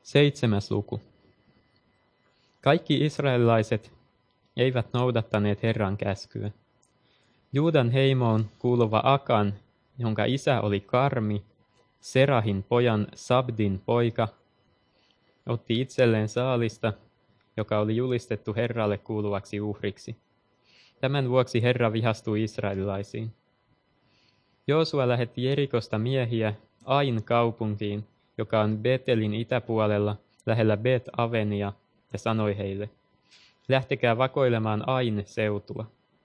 7. luku. Kaikki israelilaiset eivät noudattaneet Herran käskyä. Juudan heimoon kuuluva Akan, jonka isä oli Karmi, Serahin pojan Sabdin poika, otti itselleen saalista, joka oli julistettu Herralle kuuluvaksi uhriksi. Tämän vuoksi Herra vihastui israelilaisiin. Joosua lähetti Jerikosta miehiä Ain kaupunkiin, joka on Betelin itäpuolella lähellä Bet-Avenia, ja sanoi heille: lähtekää vakoilemaan Ain seutua.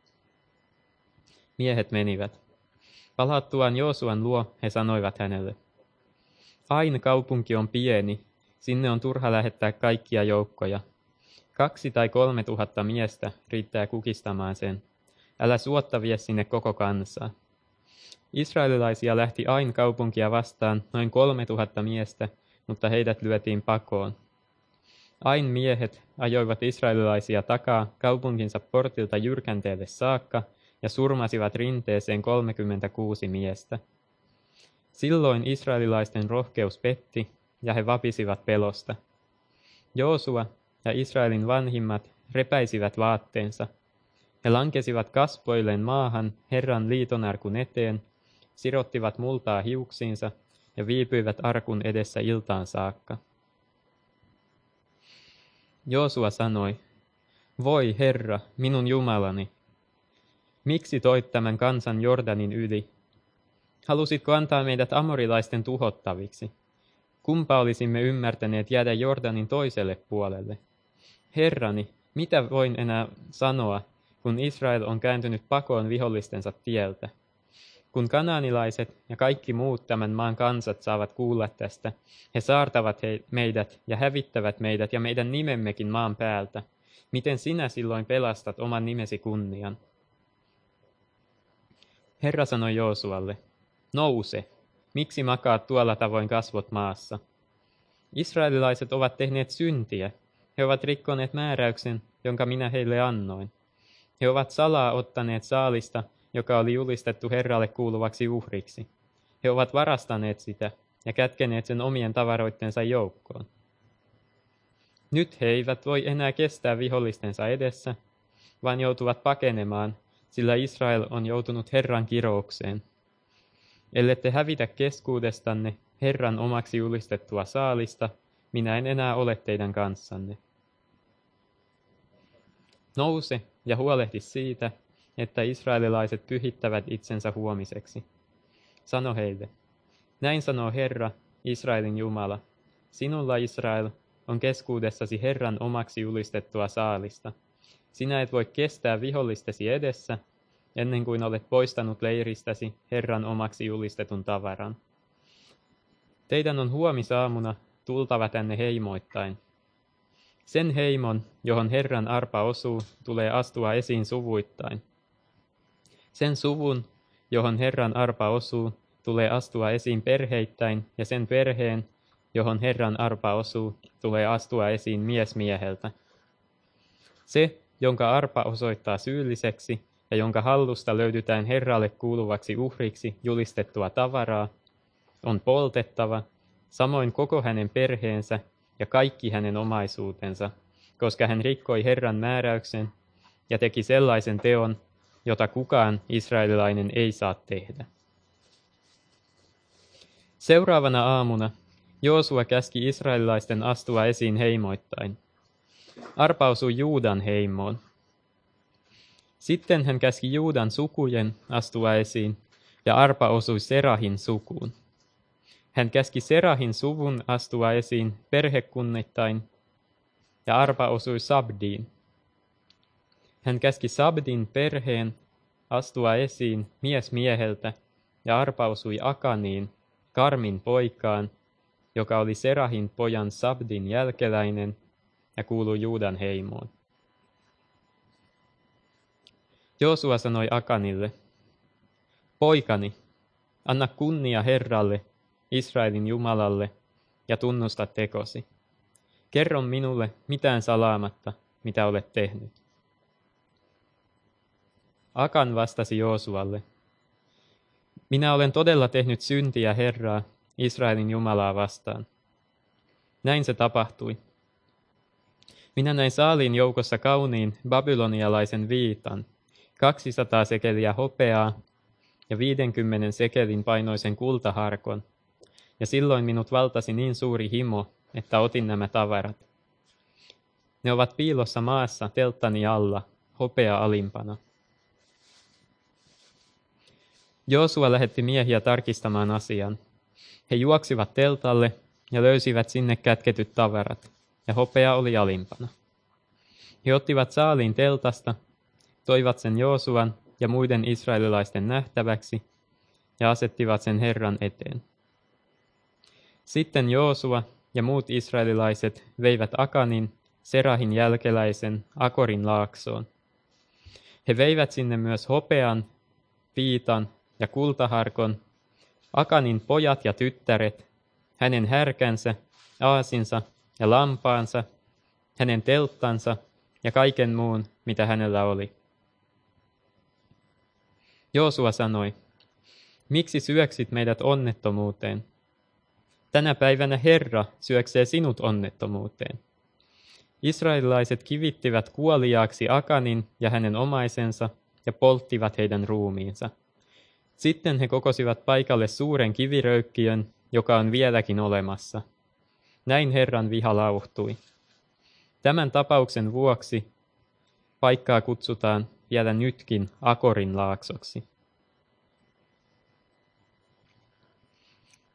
Miehet menivät. Palattuaan Joosuan luo he sanoivat hänelle: Ain kaupunki on pieni, sinne on turha lähettää kaikkia joukkoja. 2 tai 3 tuhatta miestä riittää kukistamaan sen. Älä suotta vie sinne koko kansaa. Israelilaisia lähti Ain kaupunkia vastaan noin 3 000 miestä, mutta heidät lyötiin pakoon. Ain miehet ajoivat israelilaisia takaa kaupunkinsa portilta jyrkänteelle saakka ja surmasivat rinteeseen 36 miestä. Silloin israelilaisten rohkeus petti ja he vapisivat pelosta. Joosua ja Israelin vanhimmat repäisivät vaatteensa. He lankesivat kasvoilleen maahan Herran liitonarkun eteen, sirottivat multaa hiuksiinsa ja viipyivät arkun edessä iltaan saakka. Joosua sanoi: voi Herra, minun Jumalani, miksi toit tämän kansan Jordanin yli? Halusitko antaa meidät amorilaisten tuhottaviksi? Kumpa olisimme ymmärtäneet jäädä Jordanin toiselle puolelle? Herrani, mitä voin enää sanoa, kun Israel on kääntynyt pakoon vihollistensa tieltä? Kun kanaanilaiset ja kaikki muut tämän maan kansat saavat kuulla tästä, he saartavat meidät ja hävittävät meidät ja meidän nimemmekin maan päältä. Miten sinä silloin pelastat oman nimesi kunnian? Herra sanoi Joosualle: nouse, miksi makaat tuolla tavoin kasvot maassa? Israelilaiset ovat tehneet syntiä. He ovat rikkoneet määräyksen, jonka minä heille annoin. He ovat salaa ottaneet saalista, joka oli julistettu Herralle kuuluvaksi uhriksi. He ovat varastaneet sitä ja kätkeneet sen omien tavaroittensa joukkoon. Nyt he eivät voi enää kestää vihollistensa edessä, vaan joutuvat pakenemaan, sillä Israel on joutunut Herran kiroukseen. Ellette hävitä keskuudestanne Herran omaksi julistettua saalista, minä en enää ole teidän kanssanne. Nouse ja huolehdi siitä, että israelilaiset pyhittävät itsensä huomiseksi. Sano heille: näin sanoo Herra, Israelin Jumala. Sinulla, Israel, on keskuudessasi Herran omaksi julistettua saalista. Sinä et voi kestää vihollistesi edessä, ennen kuin olet poistanut leiristäsi Herran omaksi julistetun tavaran. Teidän on huomisaamuna tultava tänne heimoittain. Sen heimon, johon Herran arpa osuu, tulee astua esiin suvuittain. Sen suvun, johon Herran arpa osuu, tulee astua esiin perheittäin, ja sen perheen, johon Herran arpa osuu, tulee astua esiin mies mieheltä. Se, jonka arpa osoittaa syylliseksi ja jonka hallusta löydetään Herralle kuuluvaksi uhriksi julistettua tavaraa, on poltettava, samoin koko hänen perheensä ja kaikki hänen omaisuutensa, koska hän rikkoi Herran määräyksen ja teki sellaisen teon, jota kukaan israelilainen ei saa tehdä. Seuraavana aamuna Joosua käski israelilaisten astua esiin heimoittain. Arpa osui Juudan heimoon. Sitten hän käski Juudan sukujen astua esiin, ja arpa osui Serahin sukuun. Hän käski Serahin suvun astua esiin perhekunnittain, ja arpa osui Sabdiin. Hän käski Sabdin perheen astua esiin mies mieheltä, ja arpa osui Akaniin, Karmin poikaan, joka oli Serahin pojan Sabdin jälkeläinen ja kuului Juudan heimoon. Joosua sanoi Akanille: poikani, anna kunnia Herralle, Israelin Jumalalle, ja tunnusta tekosi. Kerro minulle mitään salaamatta, mitä olet tehnyt. Akan vastasi Joosualle: minä olen todella tehnyt syntiä Herraa, Israelin Jumalaa vastaan. Näin se tapahtui. Minä näin saaliin joukossa kauniin babylonialaisen viitan, 200 sekeliä hopeaa ja 50 sekelin painoisen kultaharkon. Ja silloin minut valtasi niin suuri himo, että otin nämä tavarat. Ne ovat piilossa maassa telttani alla, hopea alimpana. Joosua lähetti miehiä tarkistamaan asian. He juoksivat teltalle ja löysivät sinne kätketyt tavarat, ja hopea oli alimpana. He ottivat saaliin teltasta, toivat sen Joosuan ja muiden israelilaisten nähtäväksi ja asettivat sen Herran eteen. Sitten Joosua ja muut israelilaiset veivät Akanin, Serahin jälkeläisen, Akorin laaksoon. He veivät sinne myös hopean, viitan ja kultaharkon, Akanin pojat ja tyttäret, hänen härkänsä, aasinsa ja lampaansa, hänen telttansa ja kaiken muun, mitä hänellä oli. Joosua sanoi, miksi syöksit meidät onnettomuuteen? Tänä päivänä Herra syöksee sinut onnettomuuteen. Israelilaiset kivittivät kuoliaaksi Akanin ja hänen omaisensa ja polttivat heidän ruumiinsa. Sitten he kokosivat paikalle suuren kiviröykkiön, joka on vieläkin olemassa. Näin Herran viha lauhtui. Tämän tapauksen vuoksi paikkaa kutsutaan vielä nytkin Akorin laaksoksi.